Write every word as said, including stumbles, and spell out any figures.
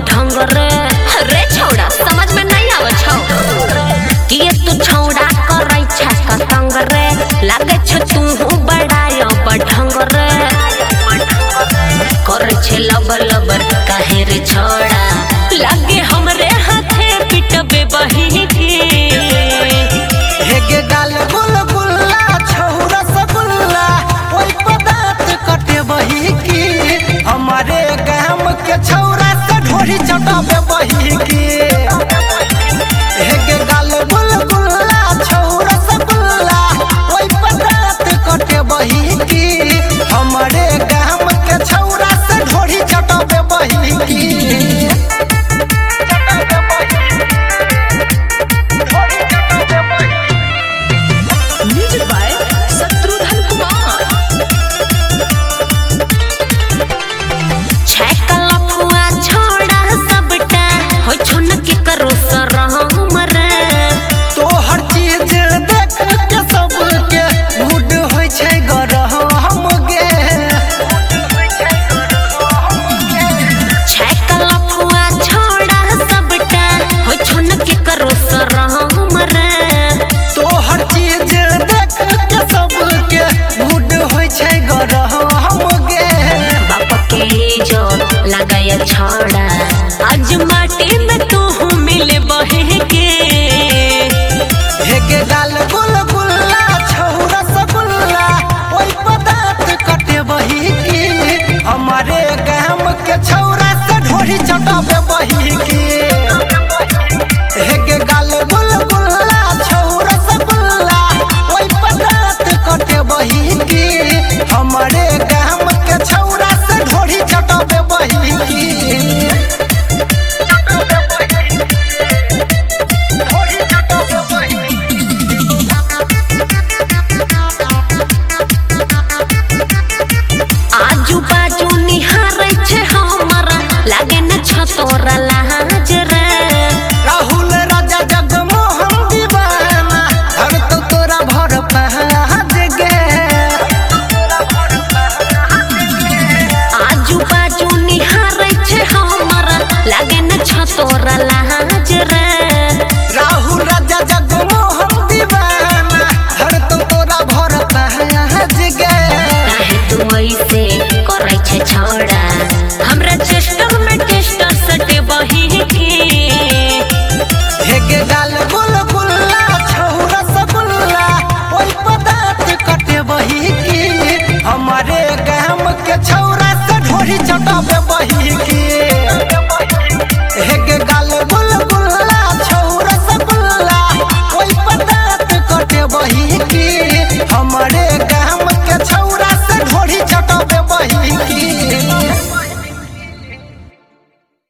ढंग रे रे छौड़ा समझ में नहीं आवे छौ कि तू छौड़ा करै छका संग रे लागे छ तू बड़ाय ढंग रे करे छे लब लबर काहे रे छौड़ा लागे हमरे हाथे पिटबे बही के हेगे गाल गुल गुल्ला छौरा सगुल्ला ओइ पदार्थ कटे बही की हमारे गाम के छौरा से ढोरी चटाबे बही की हेगे गाल गुल गुल्ला छौरा सगुल्ला ओइ पदार्थ कटे बही की हमारे गाम के छौरा से ढोरी चटाबे बही की लगाया छौड़ा आज माटी में तू मिले बहे के हेगे गाल